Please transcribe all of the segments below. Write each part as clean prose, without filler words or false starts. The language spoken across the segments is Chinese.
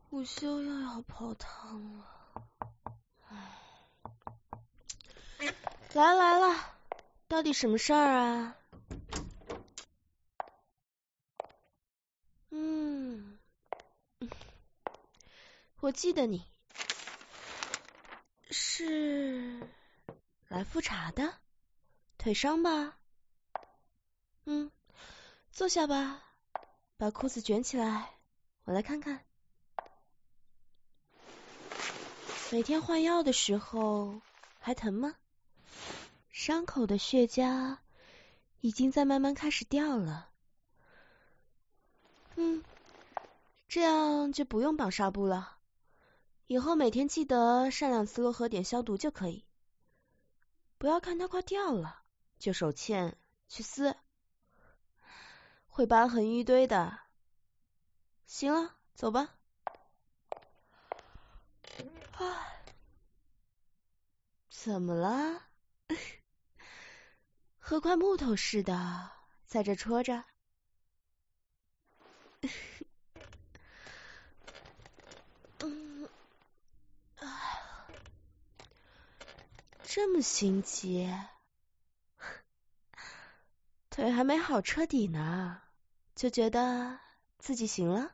午休又要泡汤了。来了，到底什么事儿啊？我记得你是来复查的，腿伤吧？坐下吧，把裤子卷起来，我来看看。每天换药的时候还疼吗？伤口的血痂已经在慢慢开始掉了。这样就不用绑纱布了。以后每天记得上2次洛河碘消毒就可以。不要看它快掉了就手欠去撕，会疤痕淤堆的。行了，走吧。怎么了？和块木头似的，在这戳着。这么心急，腿还没好彻底呢，就觉得自己行了？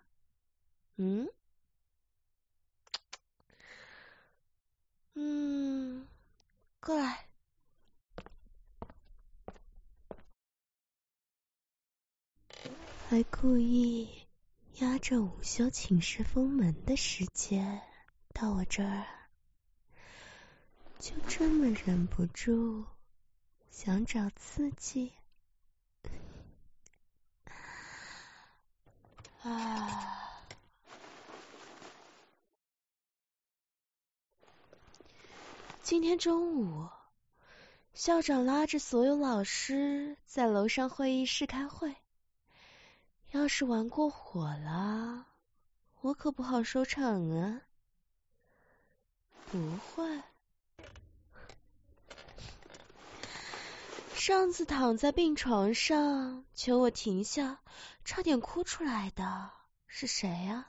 过来。还故意压着午休寝室封门的时间到我这儿，就这么忍不住想找刺激。今天中午，校长拉着所有老师在楼上会议室开会。要是玩过火了，我可不好收场啊。不会。上次躺在病床上求我停下，差点哭出来的是谁啊？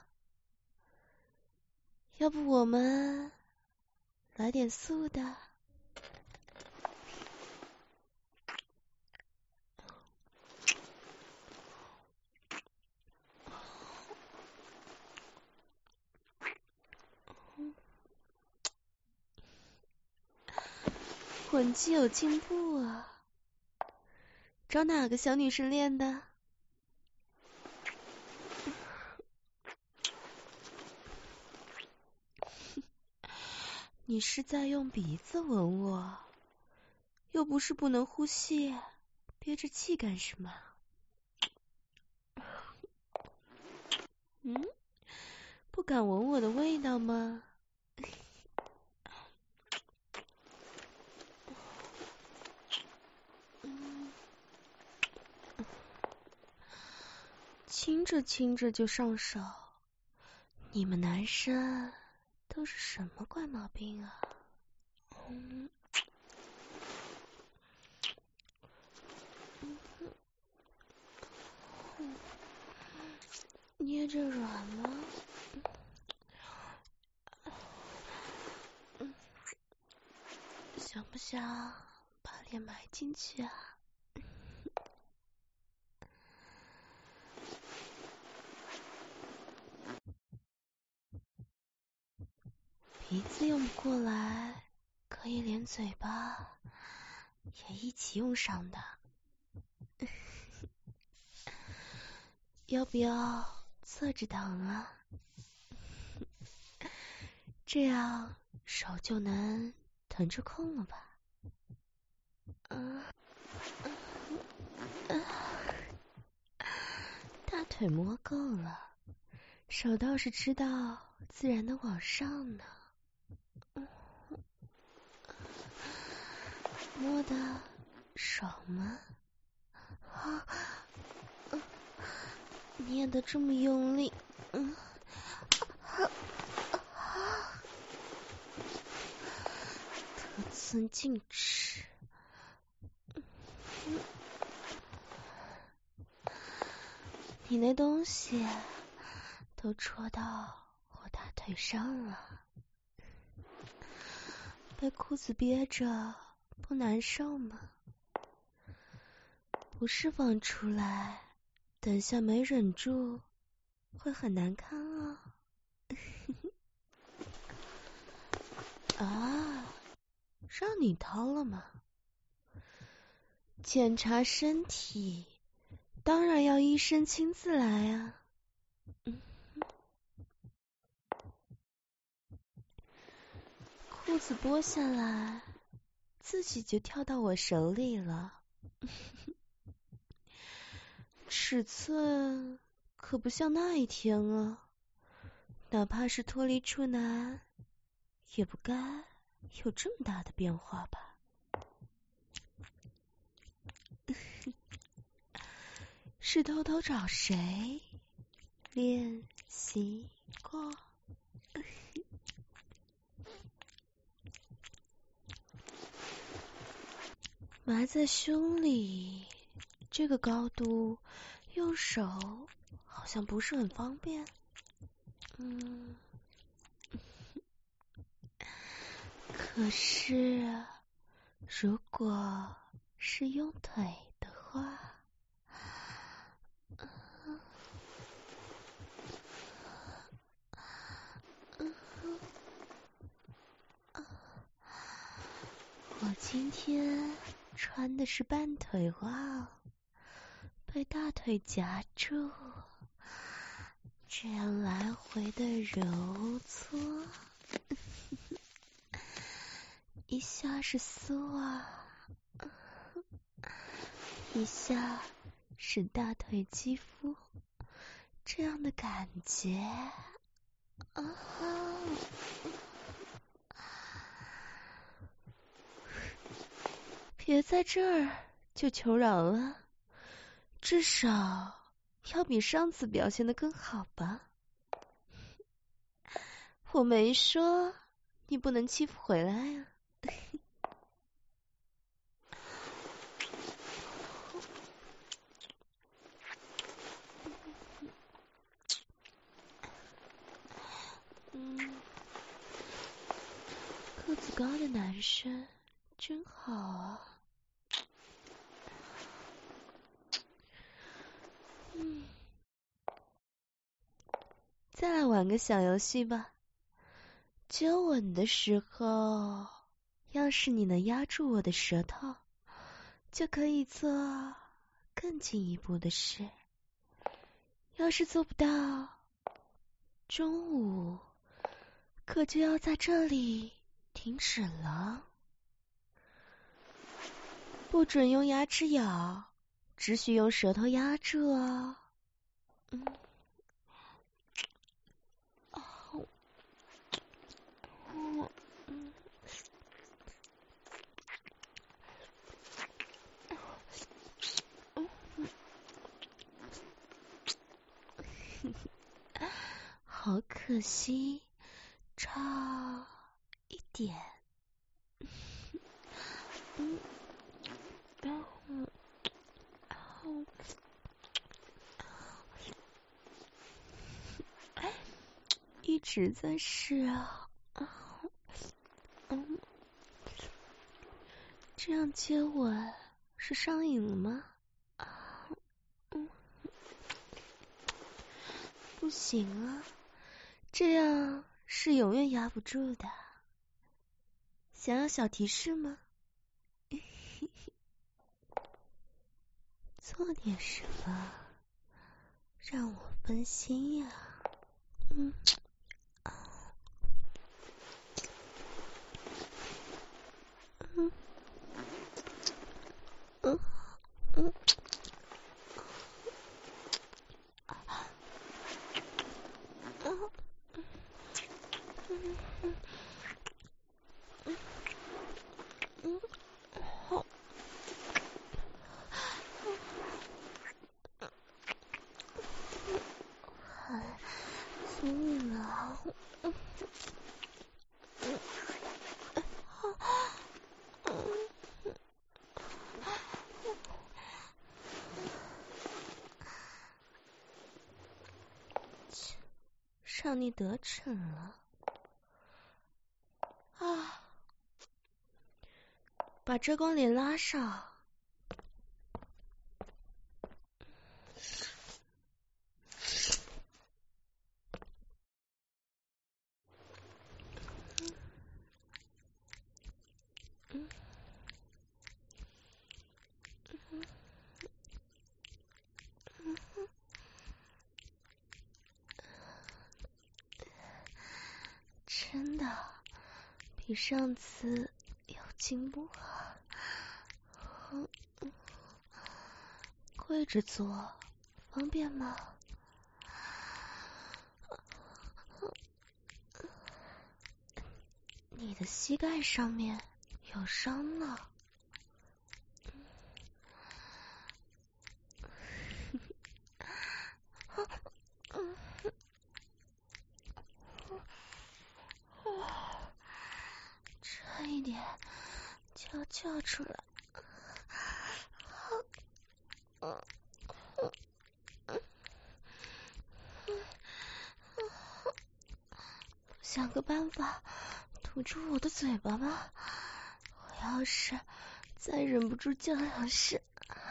要不我们来点素的？吻技有进步啊！找哪个小女生练的？你是在用鼻子吻我，又不是不能呼吸，憋着气干什么？不敢闻我的味道吗？亲着亲着就上手，你们男生都是什么怪毛病啊？捏着软吗？想不想把脸埋进去啊？鼻子用不过来，可以连嘴巴也一起用上的。要不要侧着躺啊？这样手就能腾着空了吧？大腿摸够了，手倒是知道自然的往上呢。摸得爽吗？捏得这么用力，得寸进尺。你那东西都戳到我大腿上了。被裤子憋着不难受吗？不释放出来，等下没忍住会很难堪啊。啊，让你掏了吗？检查身体当然要医生亲自来啊。裤子剥下来，自己就跳到我手里了。尺寸可不像那一天啊，哪怕是脱离处男，也不该有这么大的变化吧。是偷偷找谁练习过？埋在胸里，这个高度用手好像不是很方便。可是如果是用腿的话，我今天穿的是半腿袜，被大腿夹住，这样来回的揉搓，一下是丝袜，一下是大腿肌肤，这样的感觉啊！别在这儿就求饶了，至少要比上次表现得更好吧。我没说你不能欺负回来啊。个子高的男生真好啊。再来玩个小游戏吧。接吻的时候，要是你能压住我的舌头，就可以做更进一步的事。要是做不到，中午可就要在这里停止了。不准用牙齿咬，只许用舌头压住哦。好可惜，差一点。一直在试啊。这样接吻是上瘾了吗？不行啊，这样是永远压不住的。想要小提示吗？做点什么让我分心呀？松了。 让你得逞了。啊，把遮光帘拉上。真的比上次有进步啊。跪着做方便吗？你的膝盖上面有伤呢。差一点就要叫出来。不想个办法堵住我的嘴巴吗？我要是再忍不住叫两声，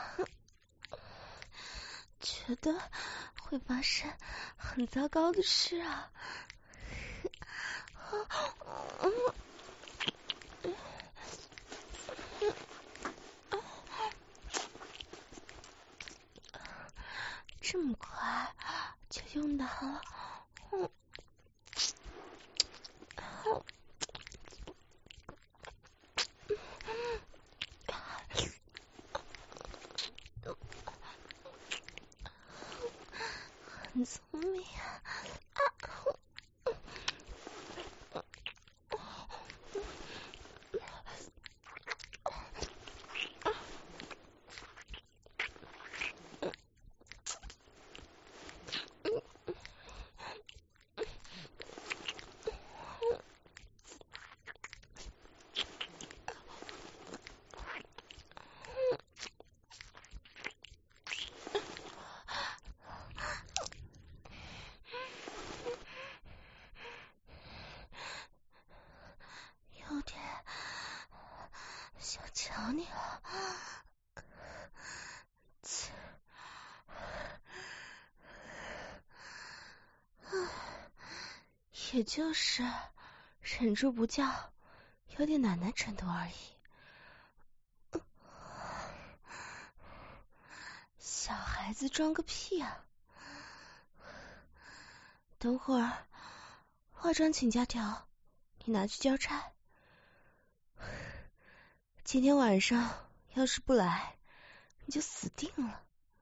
觉得会发生很糟糕的事啊！这么快就用到了，很聪明啊！有点想瞧你了。也就是忍住不叫，有点奶奶程度而已。小孩子装个屁啊！等会儿化妆请假条你拿去交差。今天晚上要是不来，你就死定了。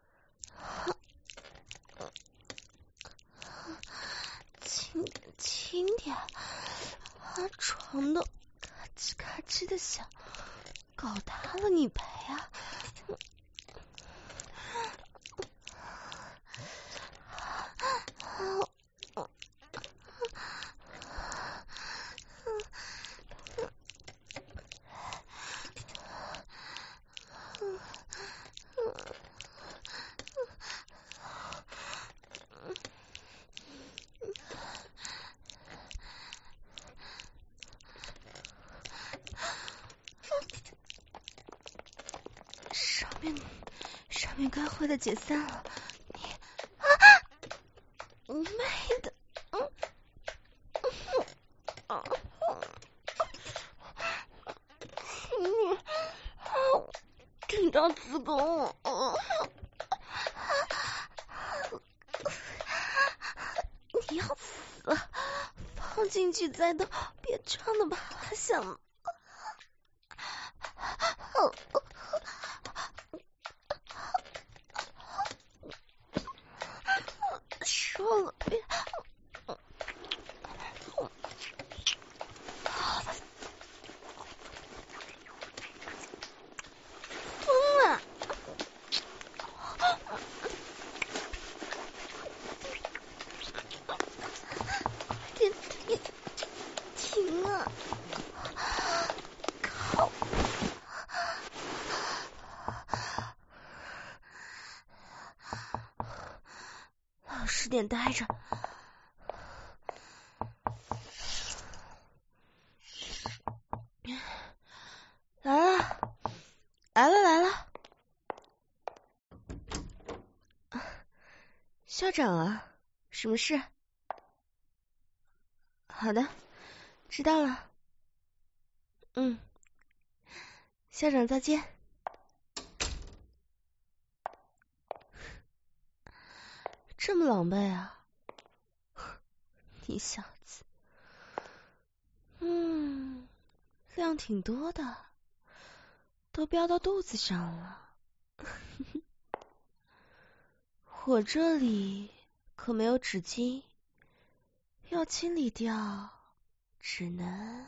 轻点，床都咔吱咔吱的响，搞塌了你赔啊！上面该会的解散了，你妹的！顶到子宫，你要死！放进去再动，别撞得啪啪响。说了别。疯了！停啊！靠！老实点待着， 校长啊，什么事？好的，知道了。校长再见。这么狼狈啊，你小子。量挺多的，都飙到肚子上了。我这里可没有纸巾，要清理掉，只能……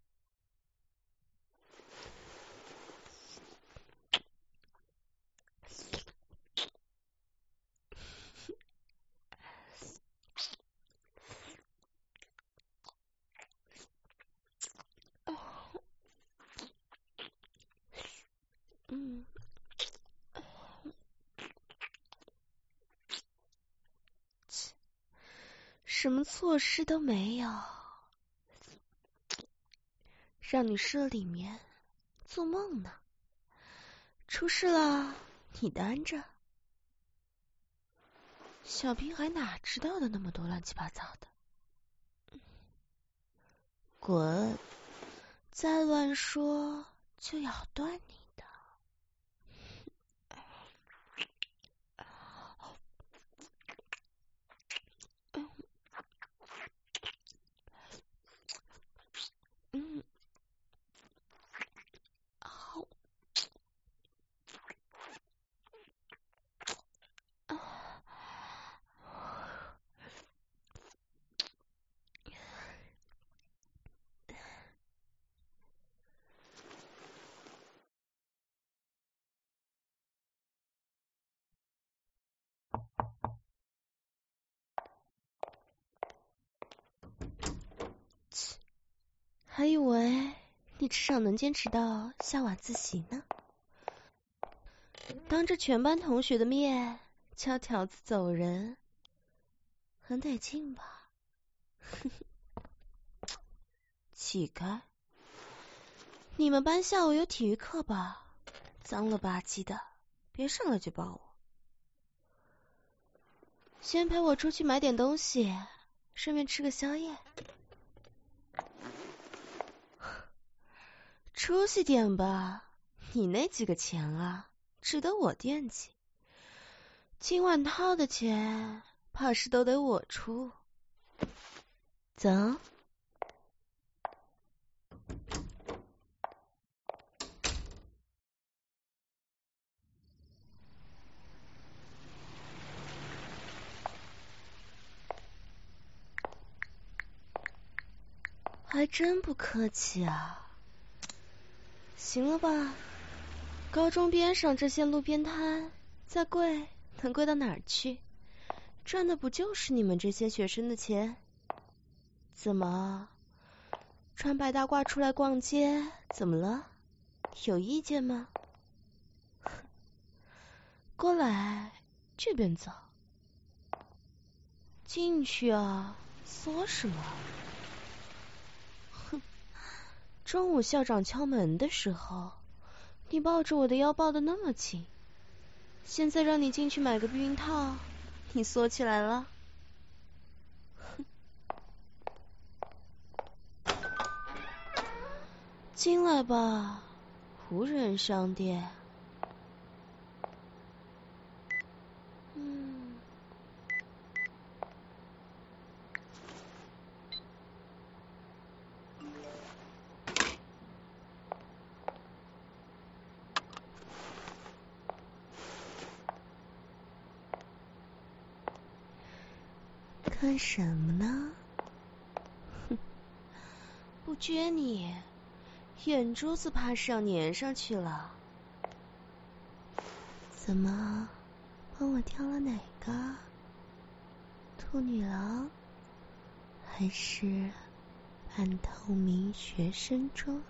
什么措施都没有，让你舍里面做梦呢。出事了，你担着。小屁孩哪知道的那么多乱七八糟的？滚！再乱说就咬断你的。还以为你至少能坚持到下晚自习呢。当着全班同学的面敲条子走人，很得劲吧？乞丐！你们班下午有体育课吧？脏了吧唧的，别上来就抱我。先陪我出去买点东西，顺便吃个宵夜。出息点吧，你那几个钱啊，值得我惦记。今晚套的钱，怕是都得我出。走。还真不客气啊。行了吧，高中边上这些路边摊，再贵能贵到哪儿去？赚的不就是你们这些学生的钱？怎么，穿白大褂出来逛街，怎么了？有意见吗？过来，这边走。进去啊，缩什么？哼，中午校长敲门的时候，你抱着我的腰抱得那么紧，现在让你进去买个避孕套，你缩起来了？进来吧，无人商店。看什么呢？哼，不撅你，眼珠子怕是要粘上去了。怎么，帮我挑了哪个？兔女郎，还是半透明学生装？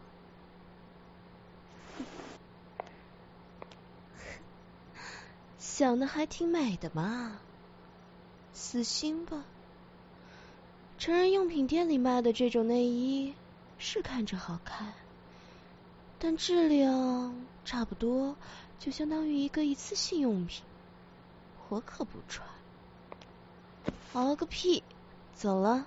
想的还挺美的嘛，死心吧。成人用品店里卖的这种内衣是看着好看，但质量差不多就相当于一个一次性用品，我可不穿。 熬个屁，走了。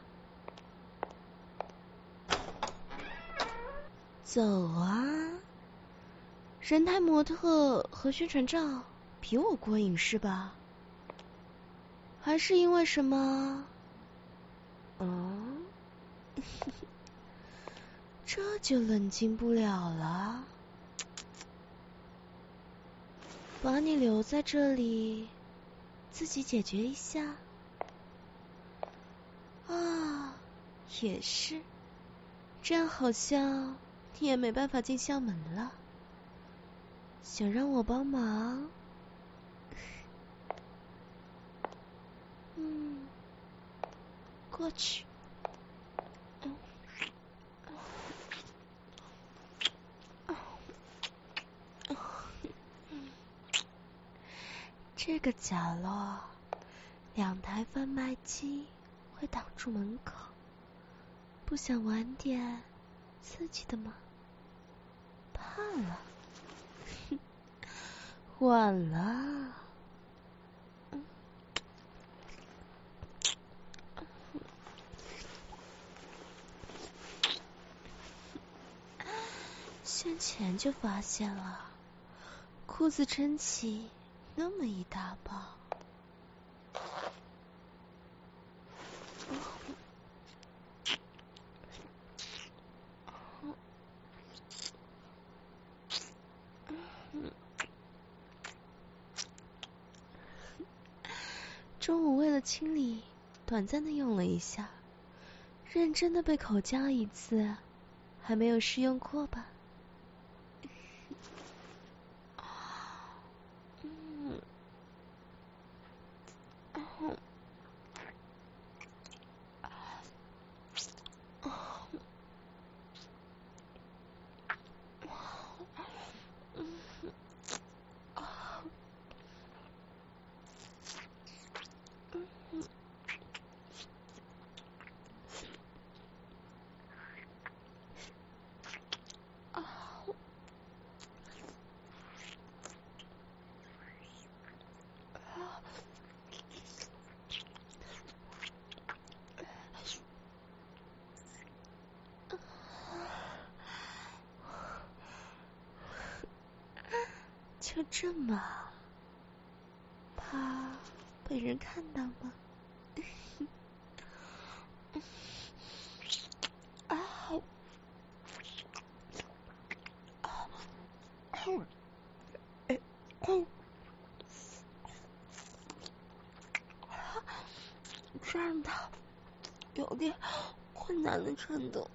走啊！人态模特和宣传照比我过瘾是吧？还是因为什么？这就冷静不了了。把你留在这里，自己解决一下。啊，也是，这样好像你也没办法进校门了。想让我帮忙？过去。这个角落2台贩卖机会挡住门口，不想玩点刺激的吗？怕了？晚了。先前就发现了，裤子撑起那么一大包。中午为了清理，短暂的用了一下，认真的被口交一次，还没有试用过吧？就这么，怕被人看到吗？这样的有点困难的程度。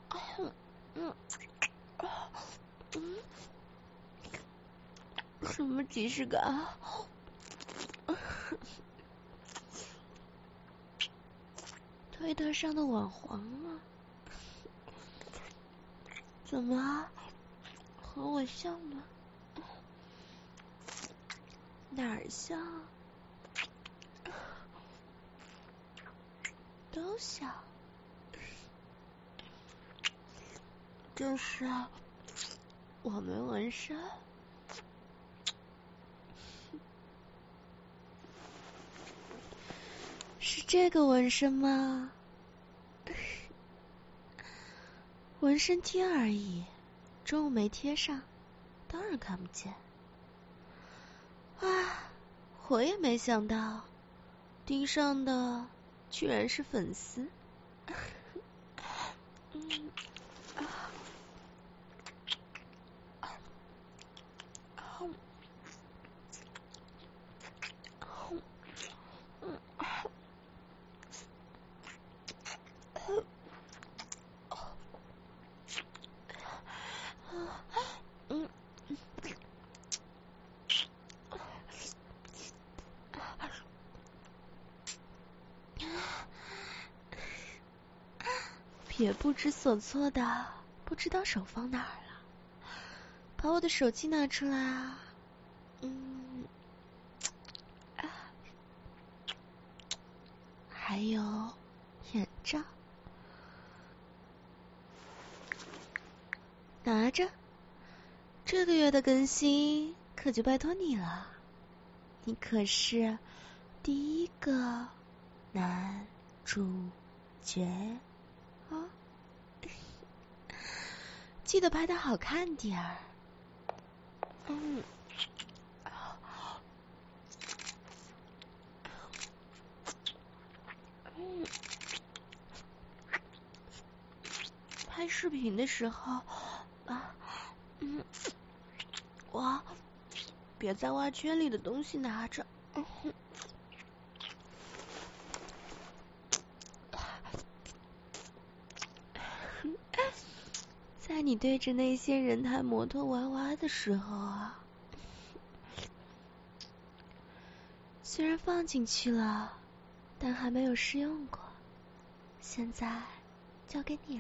什么即视感？推特上的网黄了？怎么和我像吗？哪儿像？都像。就是我没纹身。是这个纹身吗？纹身贴而已，中午没贴上，当然看不见。啊，我也没想到，盯上的居然是粉丝。别不知所措的，不知道手放哪儿了。把我的手机拿出来啊。还有眼罩，拿着。这个月的更新可就拜托你了，你可是第一个男主角啊，记得拍得好看点儿。拍视频的时候哇，别在袜圈里的东西拿着。在你对着那些人弹摩托娃娃的时候啊，虽然放进去了，但还没有试用过，现在交给你了。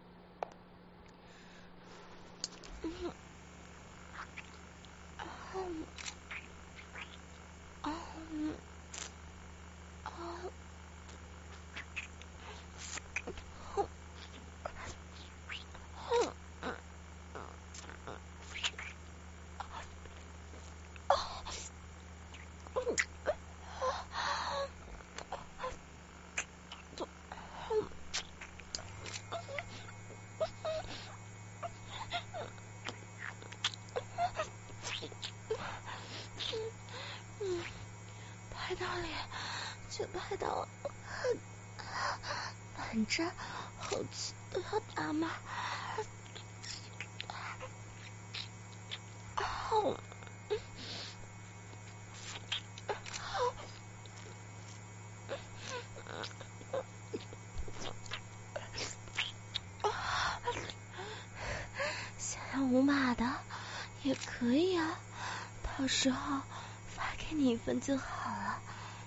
拍到脸就拍到了，反正后期都要打码。想要无码的也可以啊，到时候发给你一份就好了。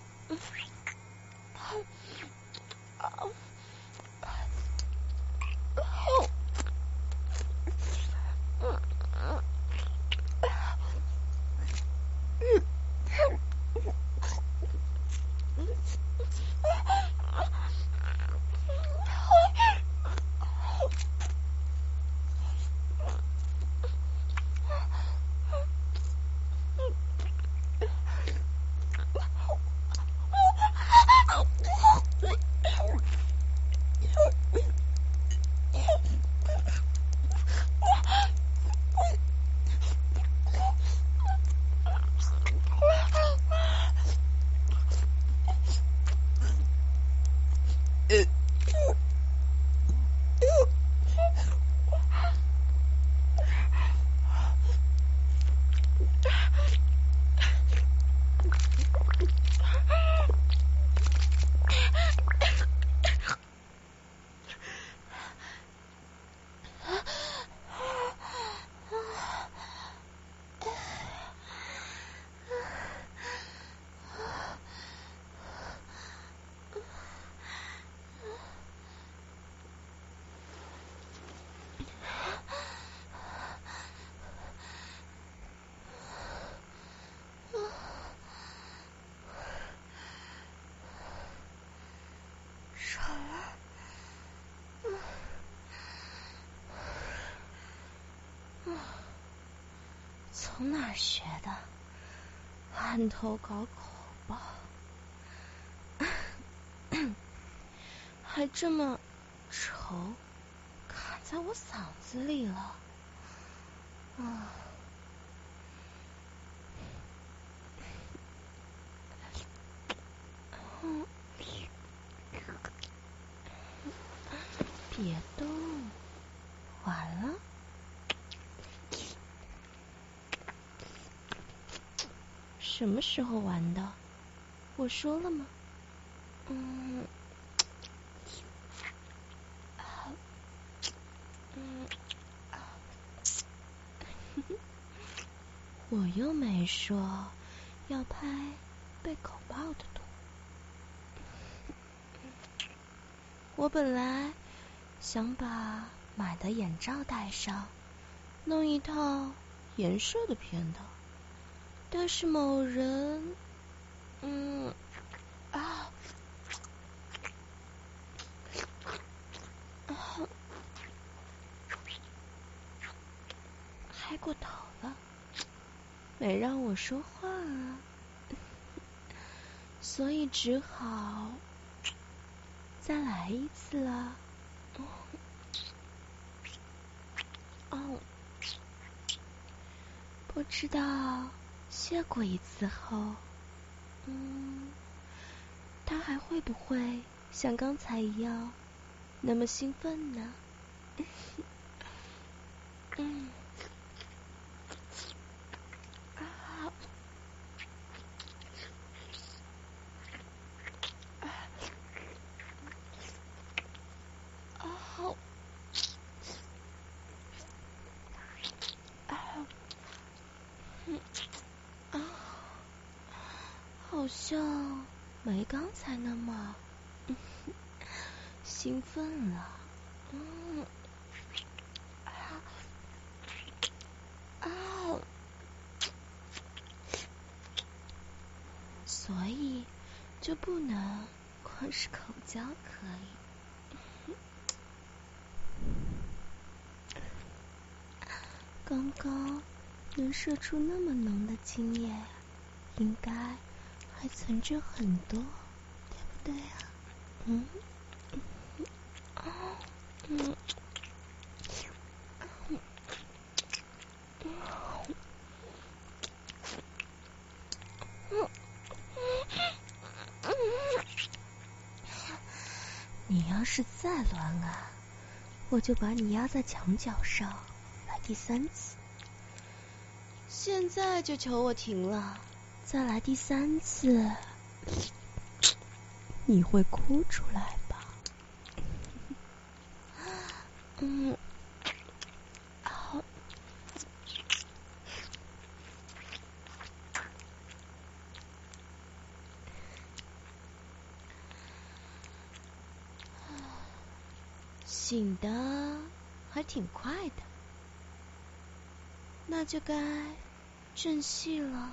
从哪儿学的？按头搞口爆，还这么稠，卡在我嗓子里了。别动，完了。什么时候玩的？我说了吗？我又没说要拍被口爆的图。我本来想把买的眼罩戴上，弄一套颜色的片的，但是某人嗨过头了，没让我说话啊，所以只好再来一次了。不知道谢过一次后，他还会不会像刚才一样那么兴奋呢？好像没刚才那么兴奋了。所以就不能光是口交可以。刚刚能射出那么浓的精液，应该还存着很多，对不对啊？你要是再乱按，我就把你压在墙角上，来第3次。现在就求我停了，再来第3次，你会哭出来吧？醒的还挺快的，那就该正戏了。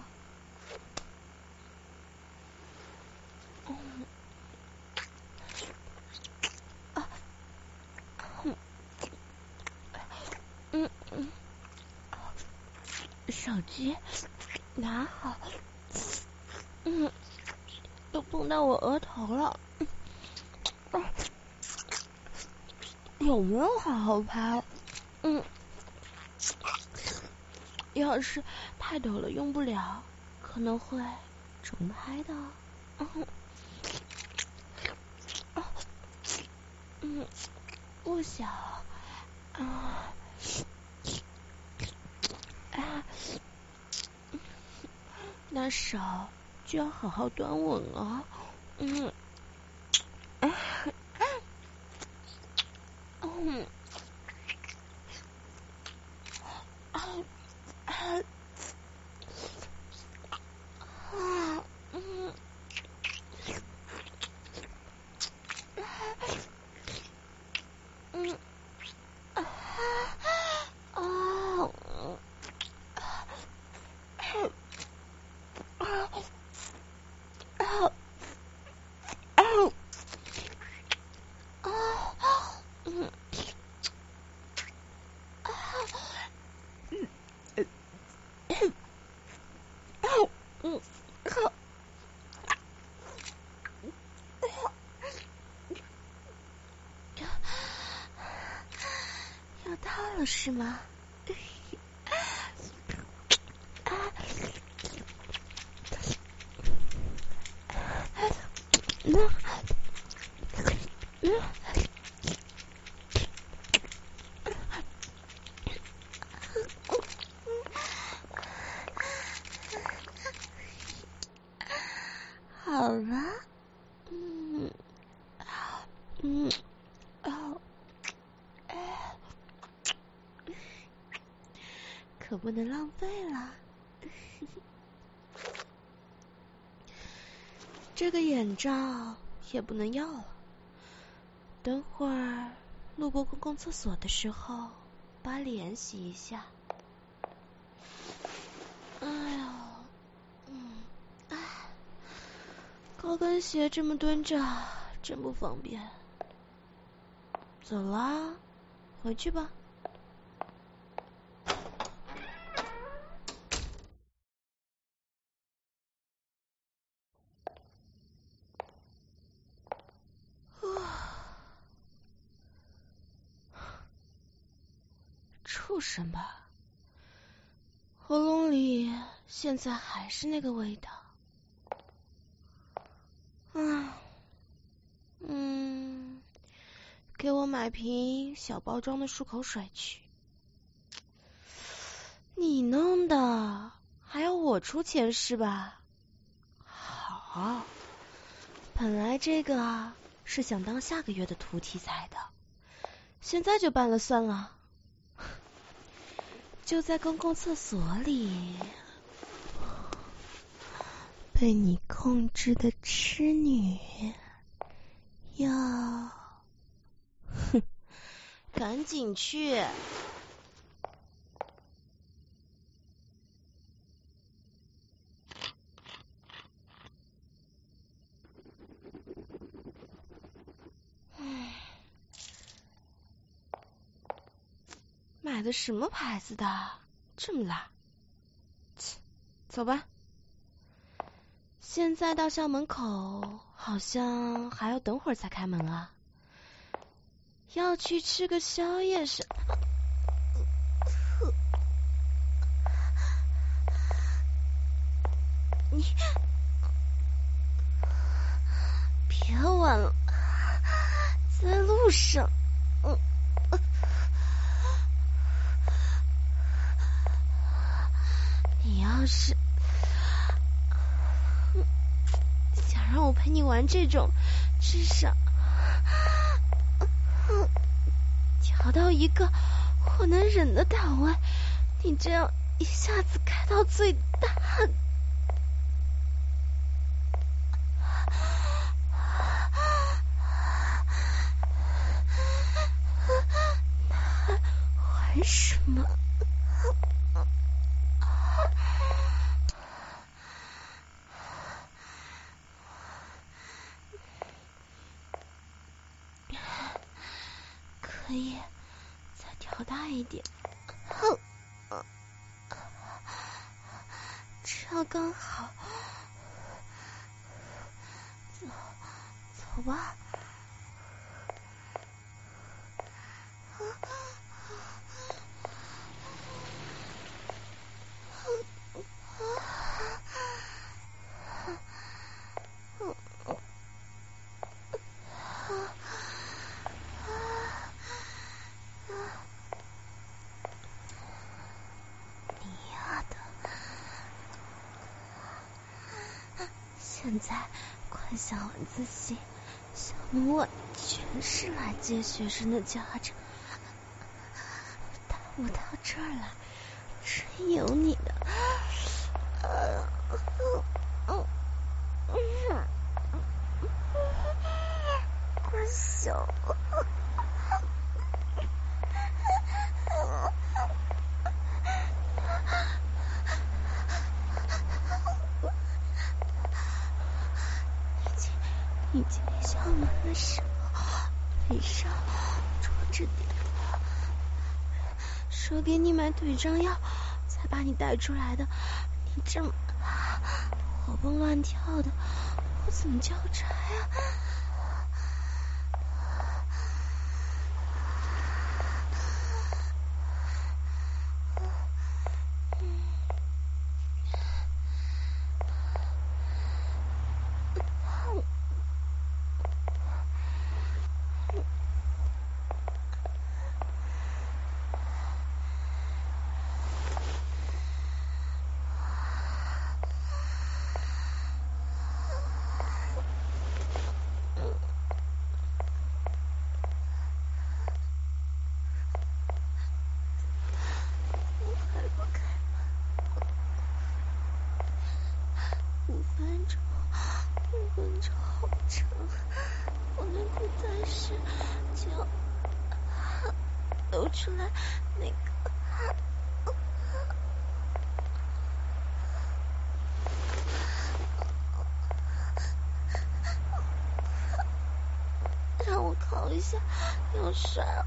手机拿好，都碰到我额头了，有没有好好拍？要是太抖了用不了，可能会重拍的。不想那手就要好好端稳啊。要到了是吗？好了，可不能浪费了。这个眼罩也不能要了，等会儿路过公共厕所的时候，把脸洗一下。高跟鞋这么蹲着真不方便。走啦，回去吧。 肉身吧？喉咙里现在还是那个味道。给我买瓶小包装的漱口水去。你弄的，还要我出钱是吧？好，本来这个是想当下个月的图题材的，现在就办了算了。就在公共厕所里，被你控制的痴女要，哼，赶紧去。买的什么牌子的？这么烂！走吧。现在到校门口好像还要等会儿才开门啊。要去吃个宵夜什么？你别晚了，在路上。你要是想让我陪你玩这种，至少调到一个我能忍的档位。你这样一下子开到最大，玩什么？可以再调大一点，这样刚好。走吧。现在快下晚自习，校门外全是来接学生的家长，带我到这儿来，真有你的！快笑！你进校门的时候，腿上装着点的，说给你买腿胀药，才把你带出来的。你这么活蹦乱跳的，我怎么交差呀？5分钟好长，我能不再是就流出来那个。让我靠一下，有事儿。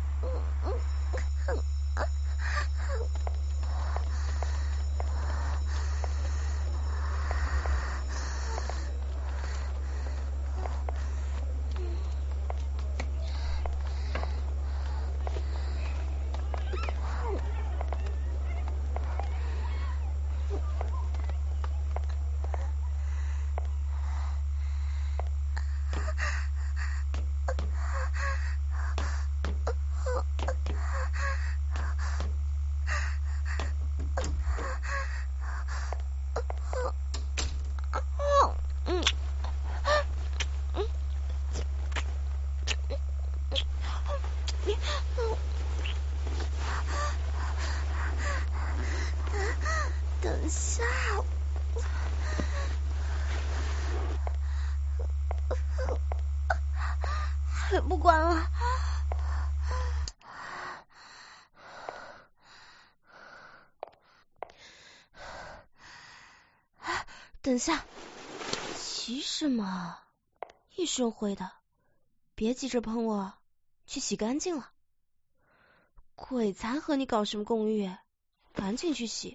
不管了。等下，急什么？一身灰的，别急着碰我，去洗干净了。鬼才和你搞什么共浴，赶紧去洗。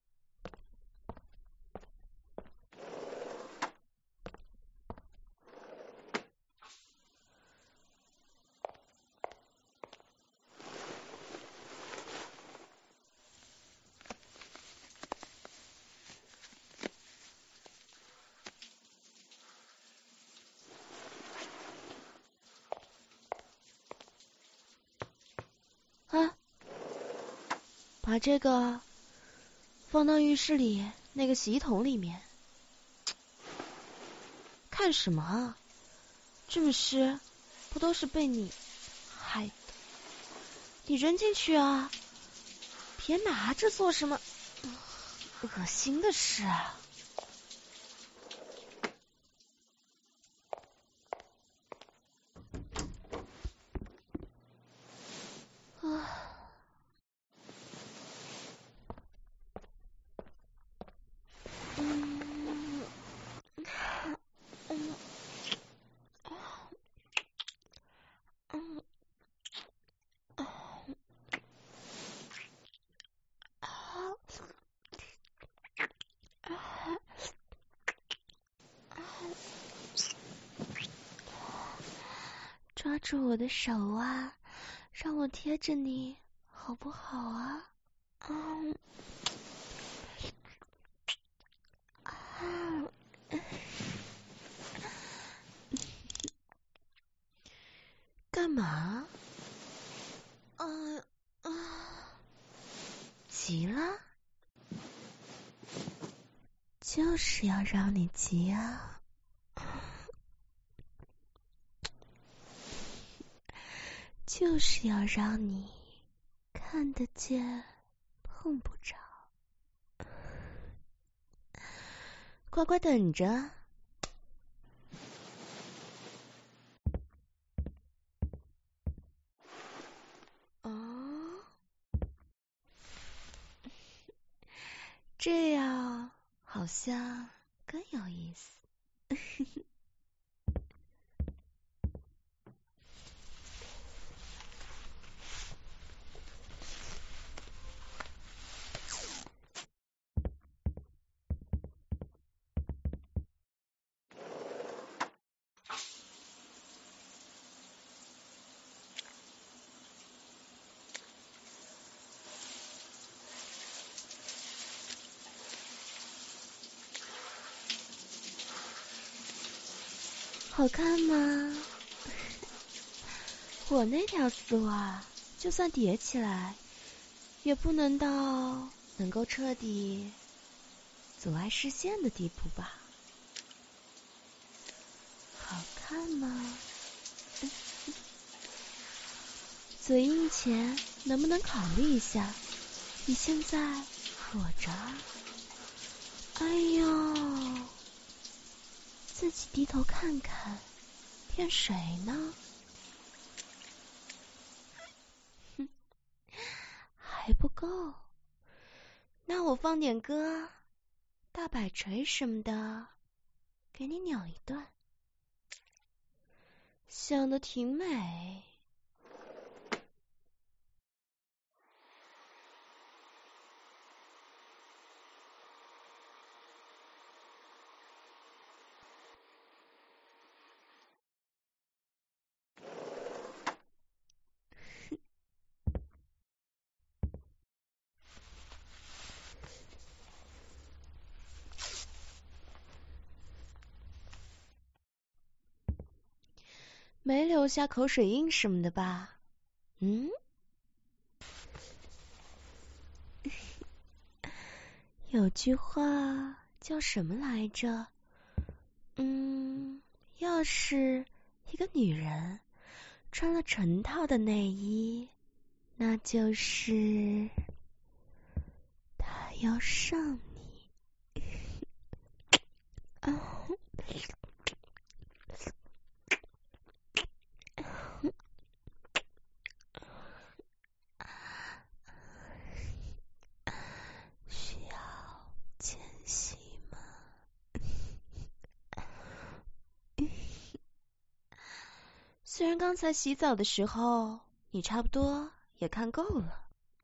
啊，把这个放到浴室里那个洗衣桶里面。看什么啊？这么湿，不都是被你害的？你扔进去啊！别拿着做什么恶心的事啊！抓住我的手啊，让我贴着你，好不好啊？干嘛？急了？就是要让你急啊！就是要让你看得见，碰不着。乖乖等着。这样好像更有意思。好看吗？我那条丝袜，就算叠起来，也不能到能够彻底阻碍视线的地步吧？好看吗？嘴硬前能不能考虑一下？你现在裸着？哎呦，自己低头看看，骗谁呢？哼，还不够，那我放点歌，大摆锤什么的，给你扭一段，想得挺美。没留下口水印什么的吧？有句话叫什么来着？要是一个女人穿了成套的内衣，那就是她要上你。 虽然刚才洗澡的时候你差不多也看够了，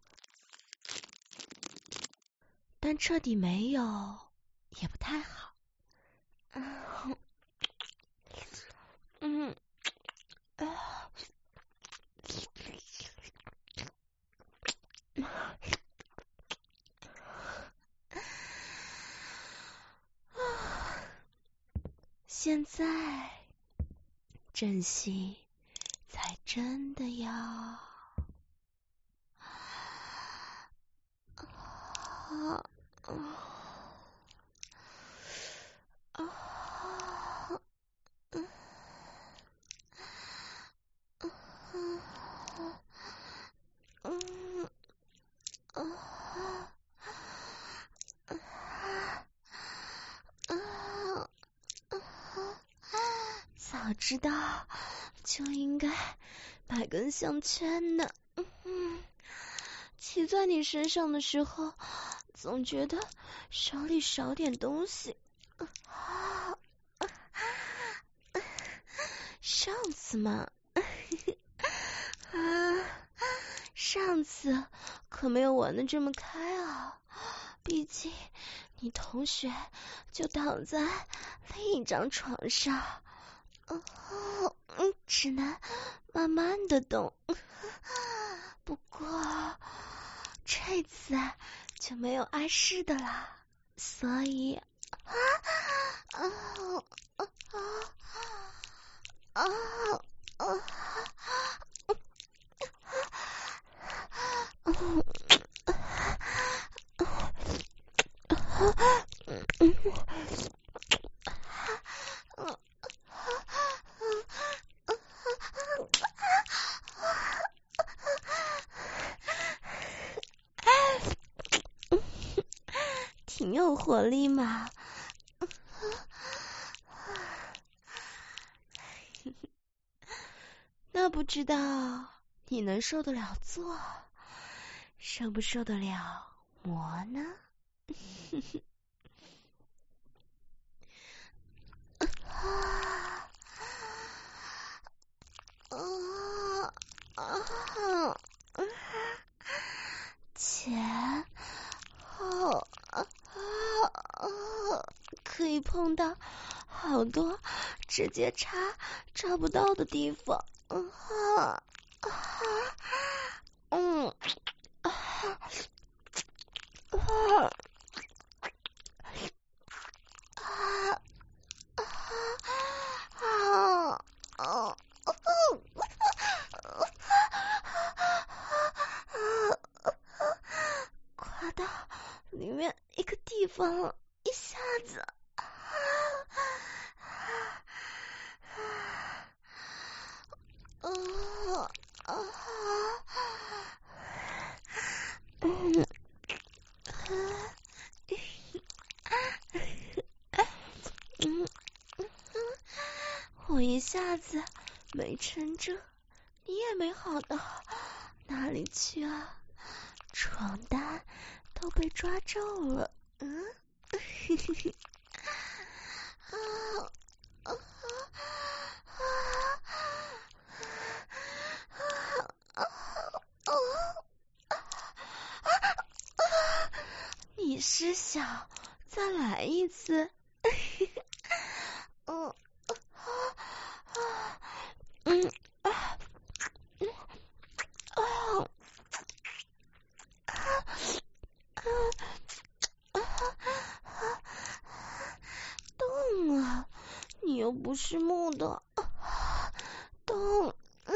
但彻底没有也不太好。现在真心才真的要早知道就应该买根项圈呢。骑在你身上的时候，总觉得手里少点东西。上次嘛，上次可没有玩得这么开啊，毕竟你同学就躺在另一张床上，只能慢慢的动。不过这次就没有碍事的啦，所以挺有活力嘛。那不知道你能受得了做，受不受得了磨呢？前后可以碰到好多直接插不到的地方。跨到里面一个地方，一下子我一下子没撑着，你也没好到哪里去啊，床单都被抓皱了。你是想再来一次？动啊，你又不是木的，动。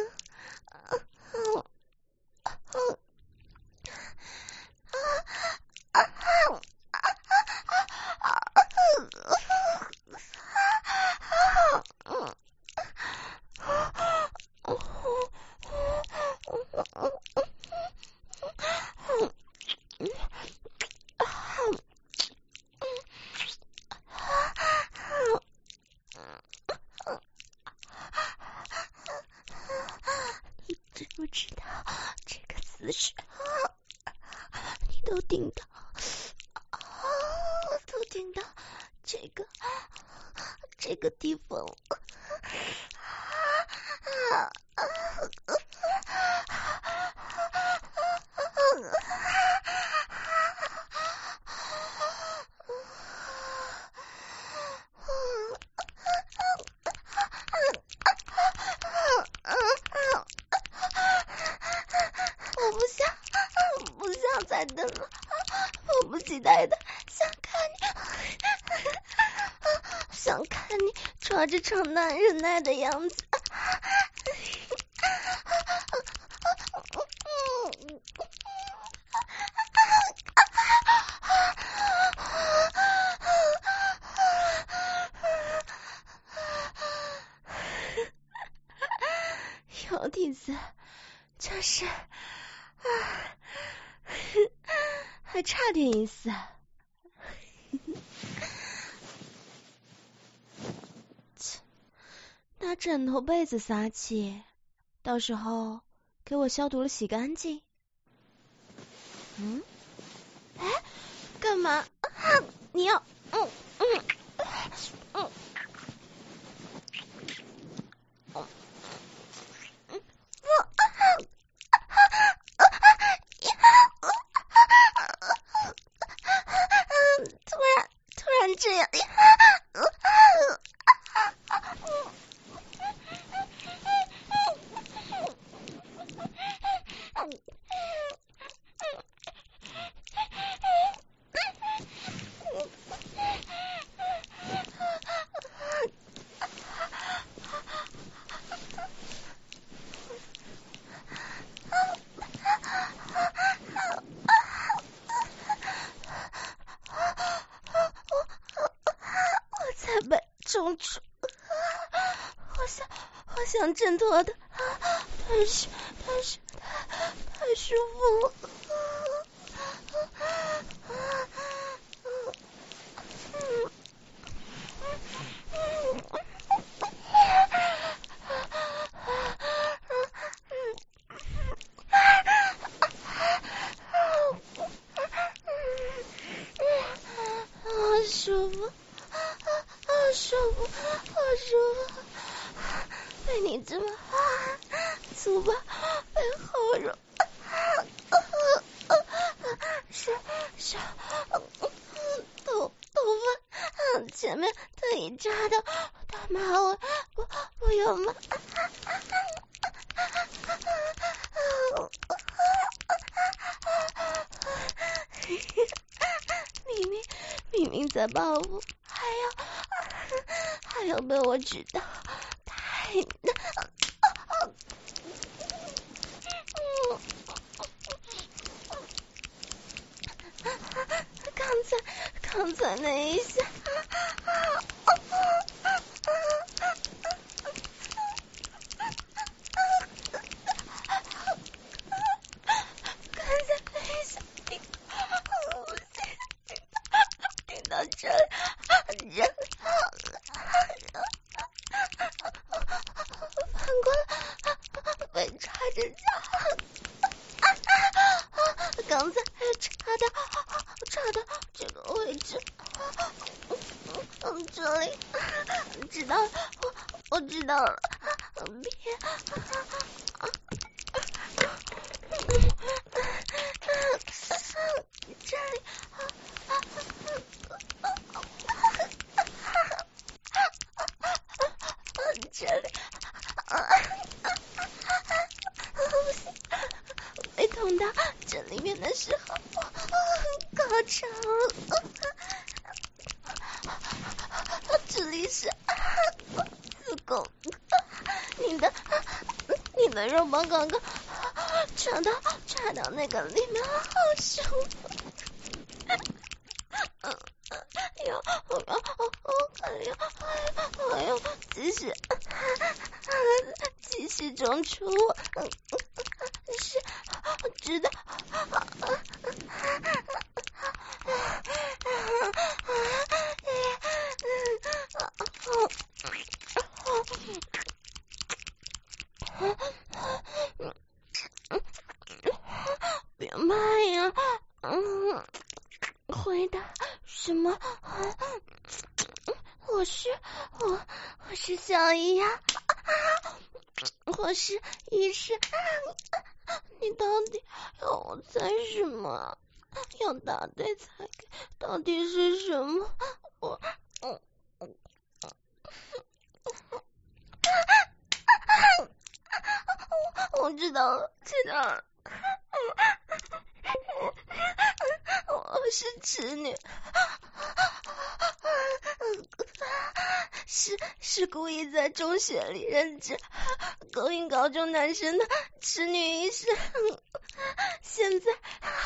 知不知道这个姿势你都顶到这个地方耍着超难忍耐的样子。有弟子，就是还差点意思。拿枕头被子撒气，到时候给我消毒了洗干净。哎，干嘛？你要突然这样。中暑，我想挣脱的，但是太舒服了。舒服。被你这么粗暴被后揉，是头发前面特意扎到大马尾，不用吗？明明在报复，还要被我知道，太难。刚才那一下，听到这里，反过来被插着脚，刚才插到这个位置，这里，知道了，我知道了，别，这里，这里，被捅到这里面的时候，高潮了。这里是子宫，你的肉棒刚刚插到那个里面，好舒服。我要继续中出，是知道。别骂呀，回答什么？我是小姨呀，我是医生，你到底要我猜什么？要答对才给，到底是什么？我知道了，我是痴女， 是故意在中学里认真勾引高中男生的痴女一生。现在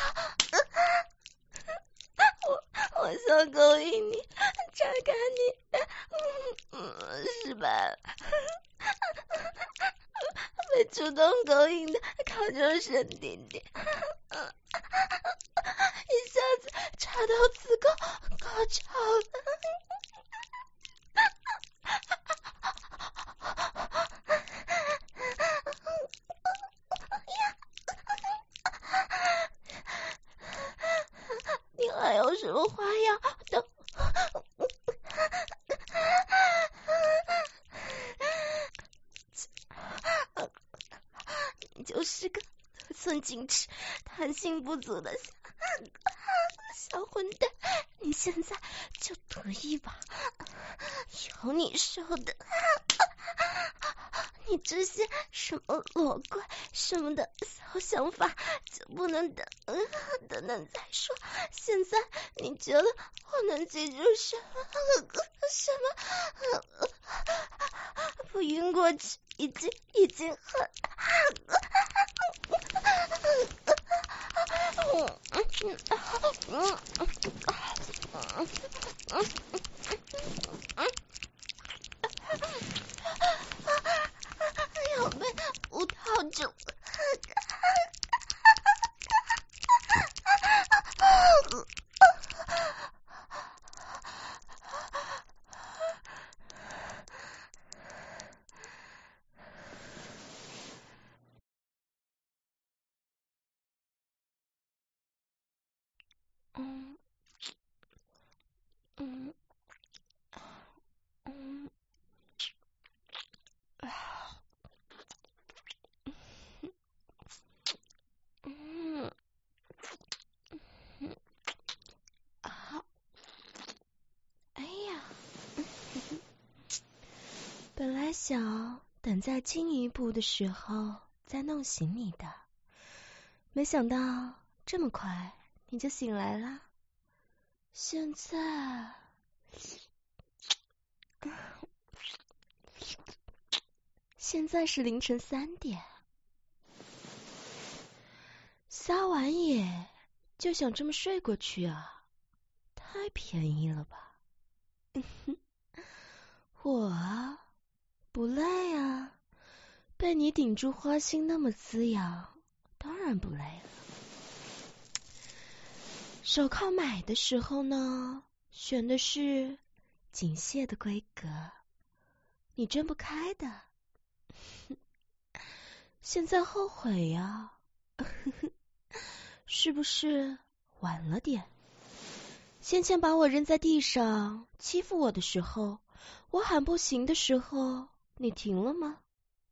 我想勾引你，拆开你，失败了。被主动勾引的靠中生弟弟，一下子插到子宫高潮了。你还有什么花样？等你就是个得寸进尺、弹性不足的小混蛋，你现在就得意吧，有你受的。你这些什么裸怪什么的小想法就不能等再说。现在你觉得我能记住什么不晕过去已经很要被无套住。本来想等再进一步的时候再弄醒你的，没想到这么快你就醒来了。现在是凌晨3点，撒完野就想这么睡过去啊？太便宜了吧。我啊不累啊，被你顶住花心那么滋养，当然不累了。手铐买的时候呢，选的是紧械的规格，你睁不开的。现在后悔呀，是不是晚了点？先前把我扔在地上欺负我的时候，我喊不行的时候，你停了吗？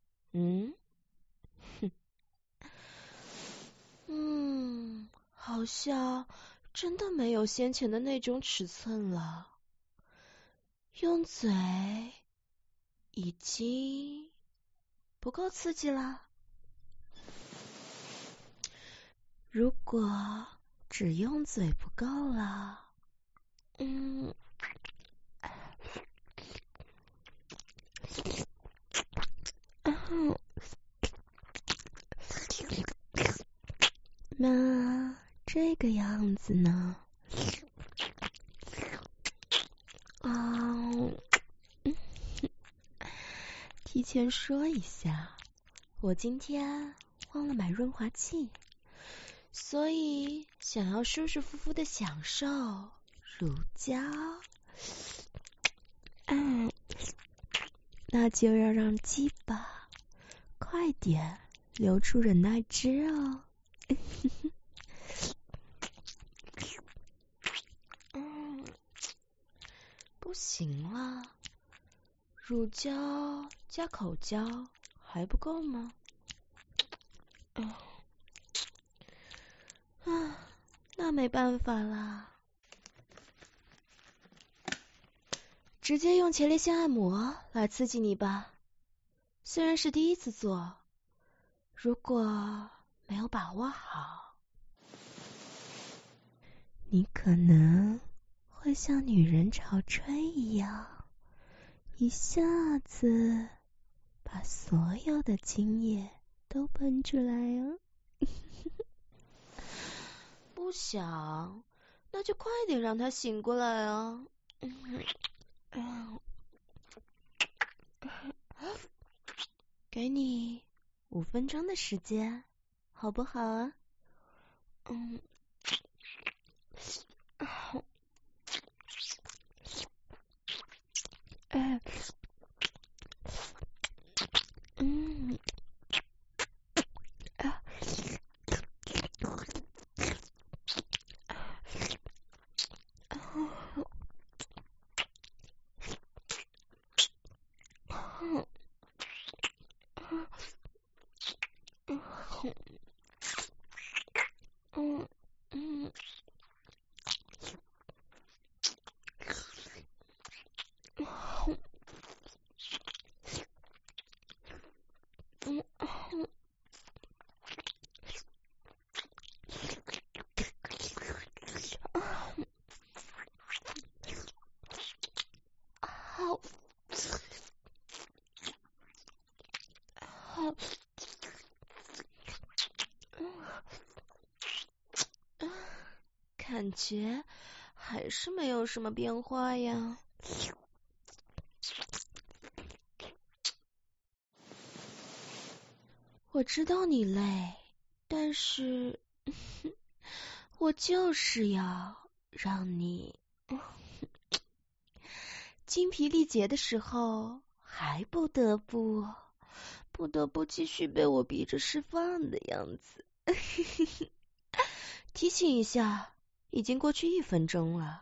好像真的没有先前的那种尺寸了。用嘴已经不够刺激了。如果只用嘴不够了，那这个样子呢？提前说一下，我今天忘了买润滑剂，所以想要舒舒服服的享受乳胶。那就要让鸡巴快点流出忍耐汁哦。不行了，乳胶加口胶还不够吗？那没办法啦，直接用前列腺按摩来刺激你吧。虽然是第一次做，如果没有把握好，你可能会像女人潮吹一样一下子把所有的精液都喷出来啊！不想，那就快点让他醒过来啊！给你5分钟的时间，好不好啊？感觉还是没有什么变化呀。我知道你累，但是我就是要让你精疲力竭的时候，还不得不继续被我逼着释放的样子。提醒一下，已经过去1分钟了。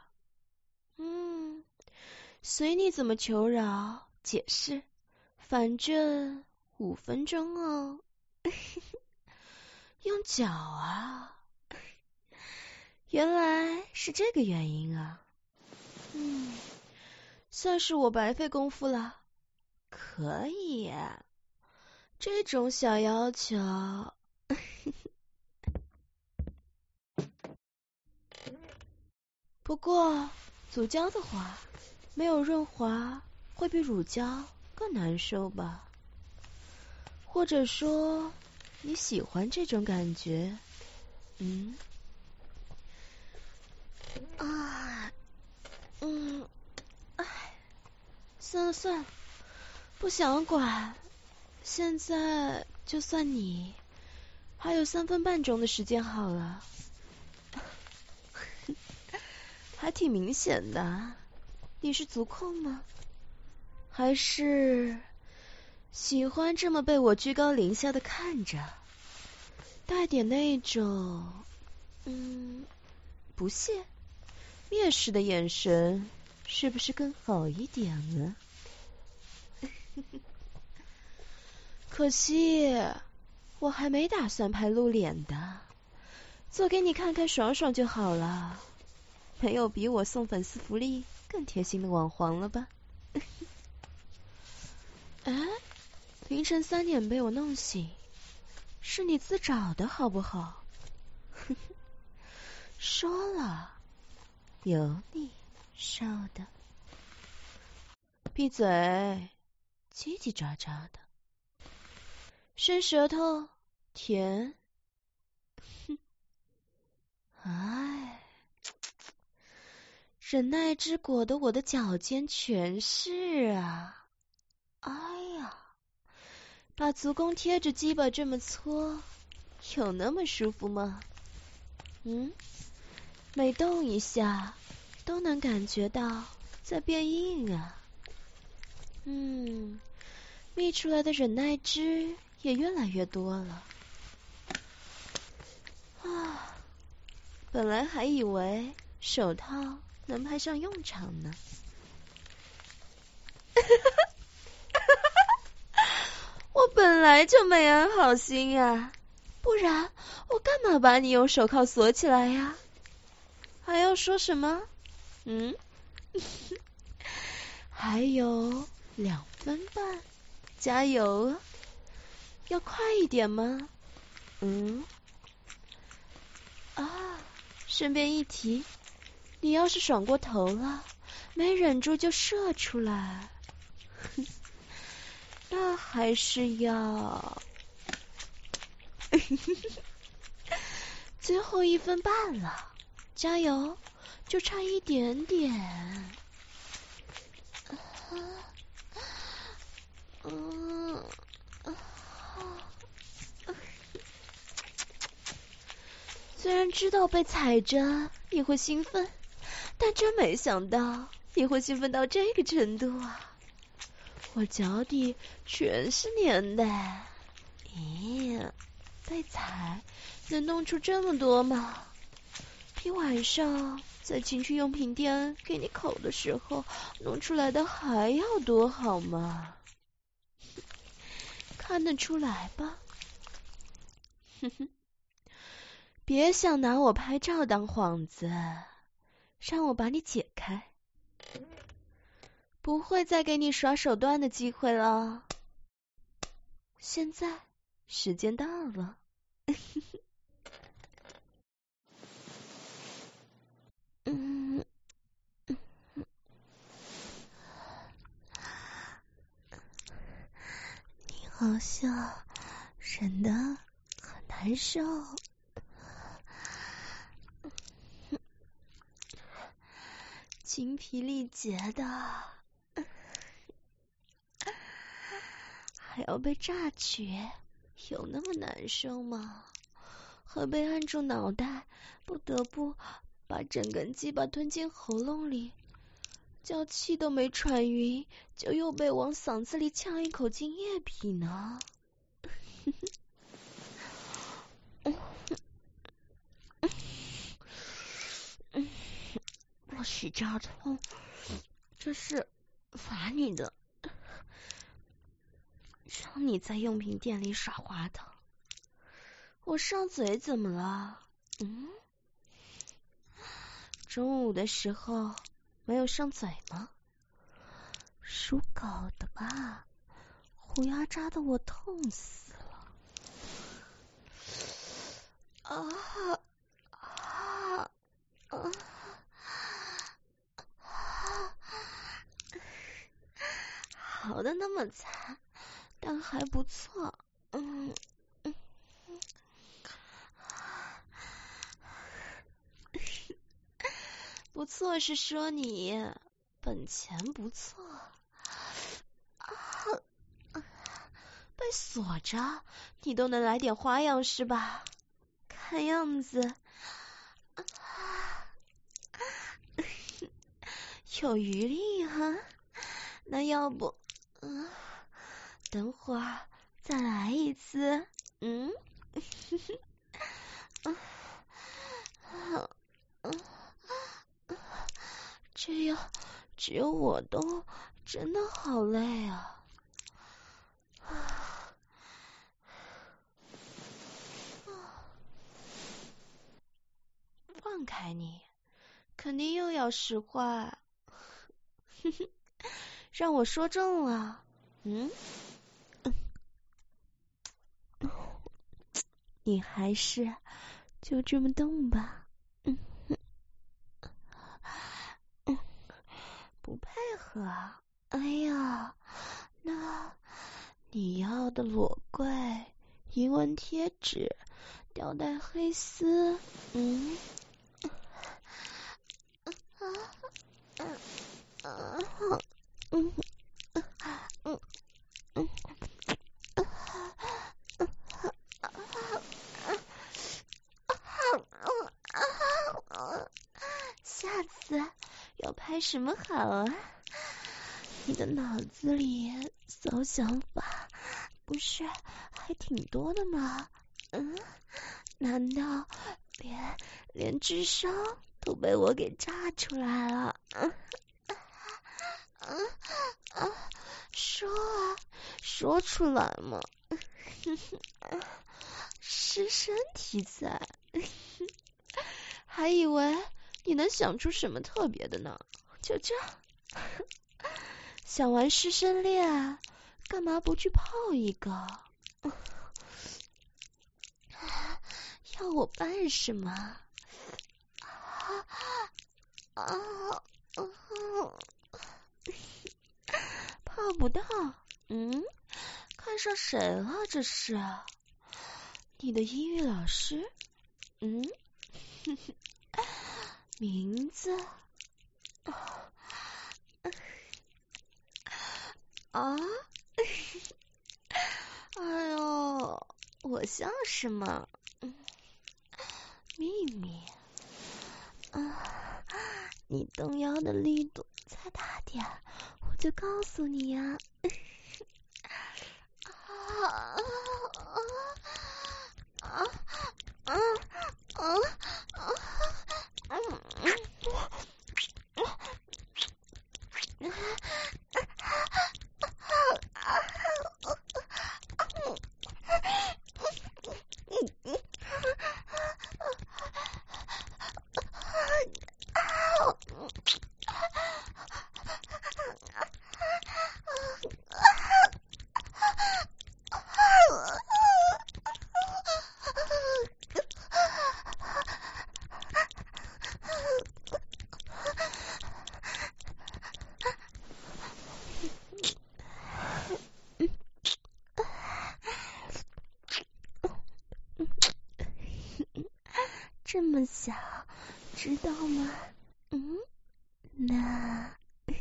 随你怎么求饶解释，反正5分钟哦。用脚啊，原来是这个原因啊。算是我白费功夫了。可以，这种小要求。不过足胶的话，没有润滑会比乳胶更难受吧？或者说你喜欢这种感觉？算了算了，不想管。现在就算你还有3分半钟的时间好了。还挺明显的，你是足控吗？还是喜欢这么被我居高临下的看着，带点那种不屑蔑视的眼神，是不是更好一点呢？可惜我还没打算拍露脸的，做给你看看爽爽就好了。没有比我送粉丝福利更贴心的网黄了吧？凌晨3点被我弄醒，是你自找的好不好？说了，有你受的。闭嘴，叽叽喳喳的。伸舌头，舔。忍耐之果的我的脚尖全是啊！哎呀，把足弓贴着鸡巴这么搓，有那么舒服吗？每动一下都能感觉到在变硬啊。泌出来的忍耐汁也越来越多了。本来还以为手套能派上用场呢。我本来就没安好心呀，不然我干嘛把你用手铐锁起来呀？还要说什么？还有2分半，加油啊！要快一点吗？顺便一提，你要是爽过头了，没忍住就射出来， 那还是要最后1分半了，加油，就差一点点。虽然知道被踩着你会兴奋，但真没想到你会兴奋到这个程度啊！我脚底全是粘的，咦，被踩能弄出这么多吗？比晚上在情趣用品店给你口的时候弄出来的还要多，好吗？看得出来吧？哼哼，别想拿我拍照当幌子，让我把你解开，不会再给你耍手段的机会了。现在时间到了。你好像忍得很难受，精疲力竭的，还要被榨取，有那么难受吗？和被按住脑袋，不得不把整根鸡巴吞进喉咙里，叫气都没喘匀，就又被往嗓子里呛一口精液比呢？我许扎痛，这是罚你的，让你在用品店里耍滑头。我上嘴怎么了？中午的时候没有上嘴吗？属狗的吧，虎牙扎得我痛死了。好的那么惨，但还不错。不错是说你本钱不错。被锁着，你都能来点花样是吧？看样子有余力哈。那要不等会儿再来一次？这样只有我都真的好累啊。放开你，肯定又要使坏。让我说中了。你还是就这么动吧。不配合。哎呀，那你要的裸柜、银纹贴纸、吊带黑丝，下次要拍什么好啊？你的脑子里骚想法不是还挺多的吗？难道连智商都被我给炸出来了？说啊，说出来嘛。是身体在，还以为你能想出什么特别的呢？就这，想玩师生恋，干嘛不去泡一个？要我办什么？泡不到？看上谁了？这是你的英语老师？名字？啊？哎呦，我像是吗？秘密？你动腰的力度再大点，我就告诉你呀。这么小，知道吗？那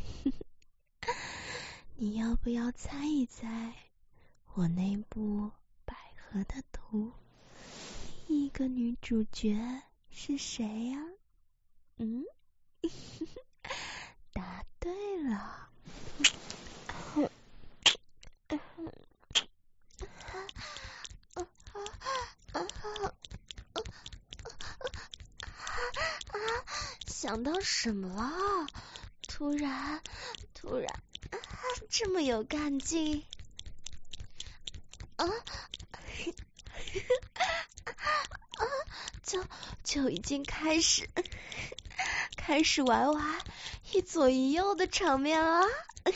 你要不要猜一猜我那部百合的图第一个女主角是谁呀？答对了。想到什么了？突然这么有干劲就已经开始玩一左一右的场面了。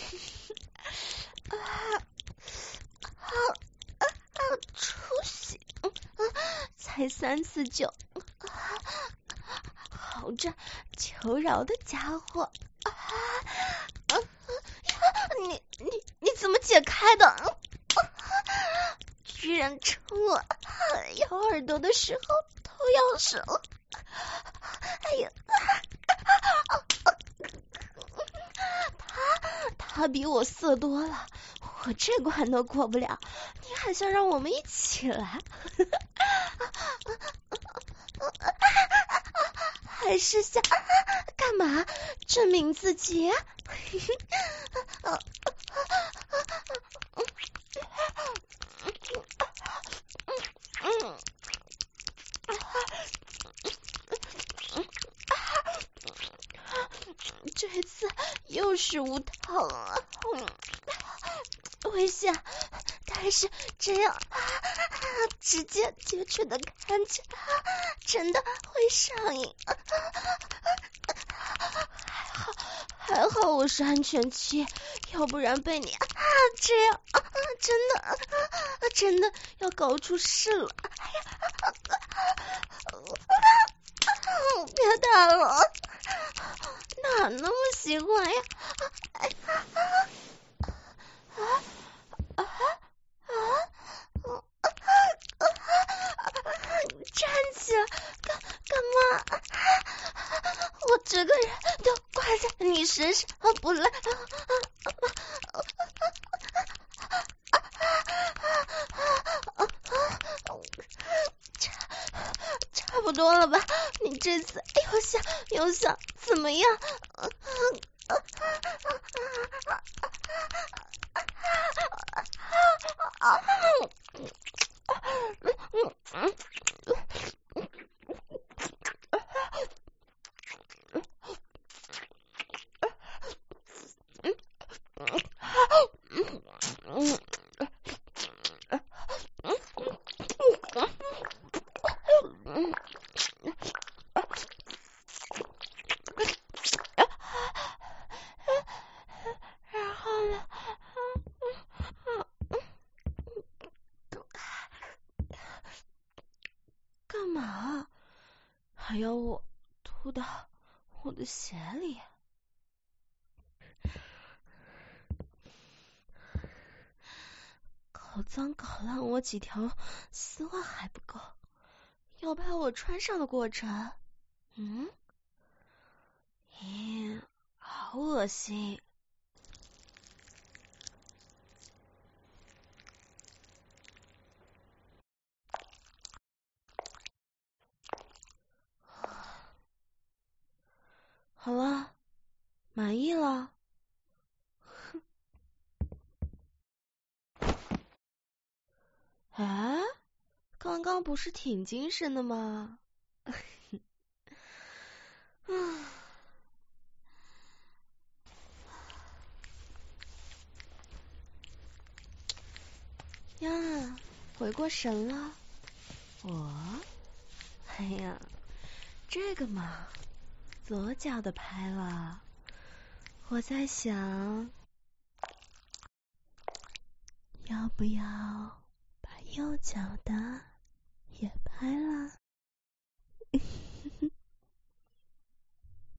出息！才349，好着求饶的家伙！你怎么解开的？居然趁我咬耳朵的时候偷钥匙了！哎呀！他比我色多了，我这关都过不了，你还想让我们一起来？还是想干嘛？证明自己？这次又是无套了，危险！但是这样直接接触的感觉真的会上瘾。还好我是安全期，要不然被你这样真的要搞出事了。别打了，哪那么喜欢呀？站起来，干嘛？我整个人都挂在你身上，不累。差不多了吧？你这次又想怎么样？然后呢？干嘛？还要我吐到我的鞋里？ 搞脏搞烂我几条丝袜还不够，要拍我穿上的过程。咦，好恶心。好了，满意了。哎，刚刚不是挺精神的吗？呀，回过神了。哎呀，这个嘛，左脚的拍了。我在想，要不要把右脚的也拍了？